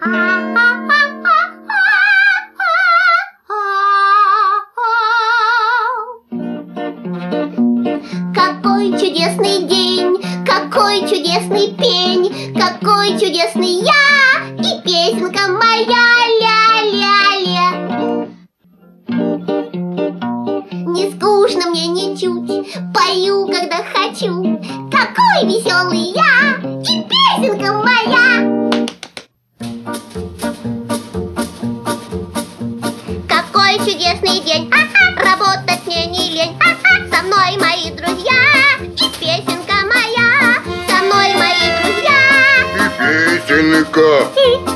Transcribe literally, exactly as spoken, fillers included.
Какой чудесный день, какой чудесный пень, какой чудесный я и песенка моя ля-ля-ля. Не скучно мне ничуть, пою, когда хочу. Какой веселый я и песенка моя. Какой чудесный день, работать мне не лень. Со мной мои друзья и песенка моя. Со мной мои друзья и песенка.